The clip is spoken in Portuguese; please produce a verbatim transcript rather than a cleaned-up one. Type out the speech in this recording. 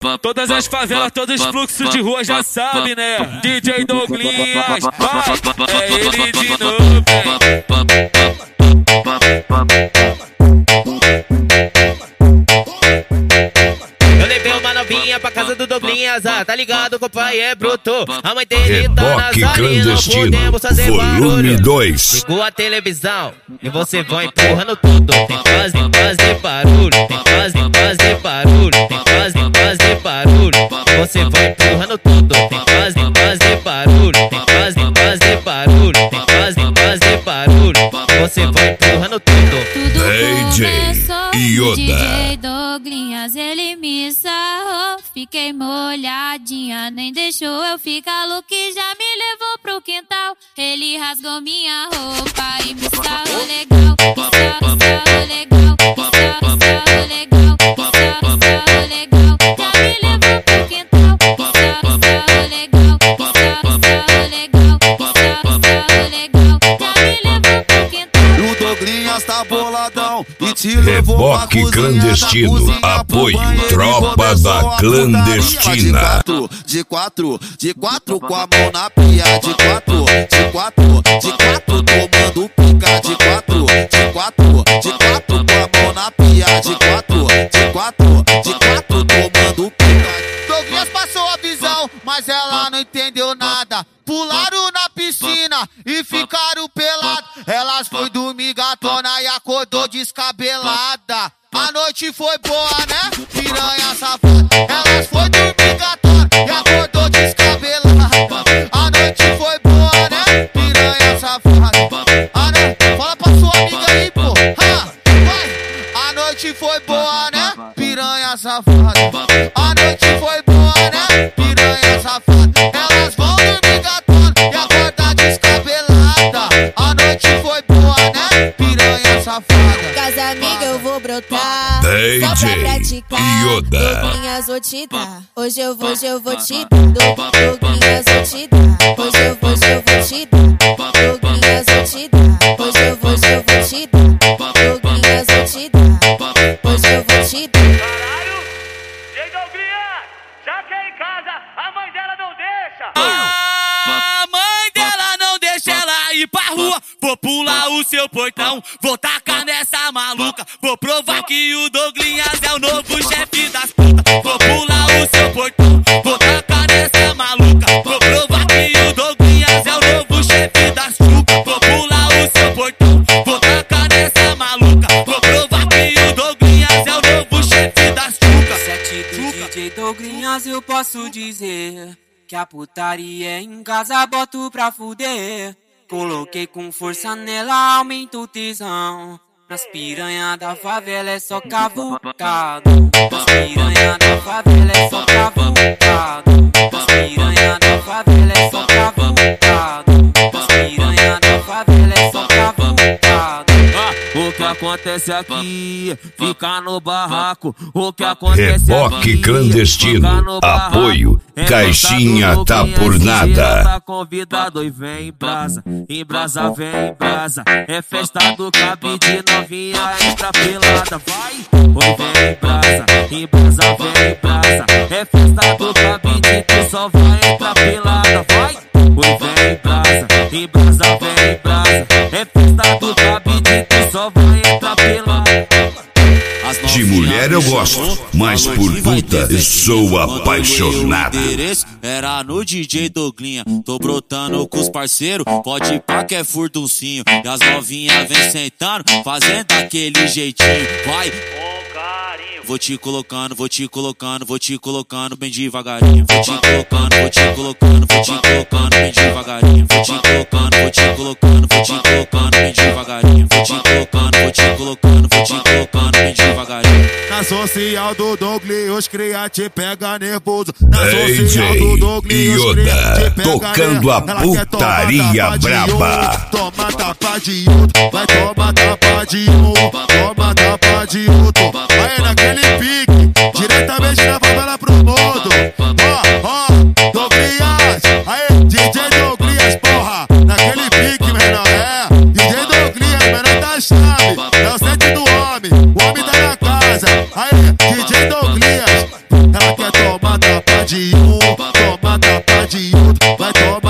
Todas as favelas, todos os fluxos de rua já sabem, né? D J Douglinhas, vai, é ele de novo, Eu levei uma novinha pra casa do Douglinhas, ah, tá ligado que o pai é bruto. A mãe dele tá na sala e não podemos fazer barulho. dois. Ligou a televisão e você vai empurrando tudo. Tem que fazer, fazer barulho, tem que fazer, fazer barulho, tem que fazer, fazer barulho. Você vai empurrando tudo. Tem que fazer, fazer barulho, tem que fazer, fazer barulho, tem que fazer, fazer barulho. Você vai empurrando tudo. Tudo D J Yoda. D J Douglinhas, ele me sarrou. Fiquei molhadinha, nem deixou eu ficar louco e já me levou pro quintal. Ele rasgou minha roupa e me sarrou legal. Me sarrou, sarrou legal. Me sarrou, sarrou legal. Me sarrou, sarrou legal. Já me levou pro quintal. Me sarrou, sarrou legal. Me sarrou, sarrou legal. Me sarrou, sarrou legal. Já me levou pro quintal. O Douglinhas tá boladão e te levou pra Reboque cozinha, clandestino, da cozinha apoio, pro banheiro, tropa começou da a clandestina. De quatro, de quatro com a mão na pia. De quatro, de quatro, de quatro tomando pica. De quatro, de quatro, de quatro com a mão na pia. De quatro, de quatro, de quatro tomando pica. Douglinhas passou a visão, mas ela não entendeu nada. Pularam na piscina e ficaram pelados. Elas foi dormir gatona e acordou descabelada. A noite foi boa, né? Piranha safada. Elas foi dormir gatona e acordou descabelada. A noite foi boa, né? Piranha safada. Ah, né? Fala pra sua amiga aí, pô. Ha! Vai! A noite foi boa, né? Piranha safada. A noite foi boa, né? Piranha safada. Elas vão dormir gatona e acordar descabelada. A noite foi boa, né? Piranha safada. Casa amiga eu vou brotar, D J só pra praticar. Yoda. Douglinhas vou te dar, hoje eu vou, hoje eu vou te dar. Douglinhas vou te dar, hoje eu vou, hoje eu vou te dar. Douglinhas vou te dar, hoje eu vou, hoje eu vou te dar. Douglinhas vou te dar, hoje eu vou te dar. Caralho, J Douglinhas, já que é em casa, a mãe dela não deixa. A mãe dela não deixa ela ir pra rua. Vou pular o seu portão, vou tacar nessa maluca. Vou provar que o Douglinhas é o novo chefe das putas. Vou pular o seu portão, vou tacar nessa maluca. Vou provar que o Douglinhas é o novo chefe das chucas. Vou pular o seu portão, vou tacar nessa maluca. Vou provar que o Douglinhas é o novo chefe das chucas. Sete do D J Douglinhas eu posso dizer que a putaria é em casa, boto pra fuder. Coloquei com força nela, aumenta o tesão. Nas piranha da favela é só cavucado. Nas piranha da favela é só cavucado. Nas piranha da favela é só cavucado. Nas piranha da favela é só cavucado. O que acontece aqui fica no barraco. O que acontece Reboque aqui clandestino, fica no barraco. apoio, Caixinha tá por nada. Tá convidado e vem em brasa, em brasa vem em brasa. É festa do cabide, novinha entra pelada, vai. Oi vem em brasa, em brasa vem em brasa. É festa do cabide, tu só vai entrar pelada, vai. Oi vem em brasa, em brasa vem em brasa. É festa do cabide, tu só vai entrar pelada. De mulher eu gosto, mas por puta eu sou apaixonado. Era no D J Douglinha, tô brotando com os parceiros. Pode ir pá que é furduncinho. E as novinhas vem sentando, fazendo aquele jeitinho. Vai! Com carinho. Vou te colocando, vou te colocando, vou te colocando bem devagarinho. Vou te colocando, vou te colocando, vou te colocando bem devagarinho. Vou te colocando, vou te colocando, vou te colocando bem devagarinho. Vou te colocando, vou te colocando, vou te colocando bem devagarinho. Na social do Douglinhas, os cria te pega nervoso. Na D social do J Douglinhas, os cria Yoda, te pega tocando a nervoso. Ela quer tomar putaria tapa de braba. um, toma tapa de outro, vai tomar tapa de um, toma tapa de outro. Aí naquele pique, diretamente da favela pro mundo. Ó, ó, Douglinhas, aí D J Douglinhas, porra. Naquele pique, menor, é D J Douglinhas, menor da chave. É o sete do homem, o homem tá na casa. Aí, D J Douglinhas, ela quer tomar toma tapa de um, toma tapa de outro, vai tomar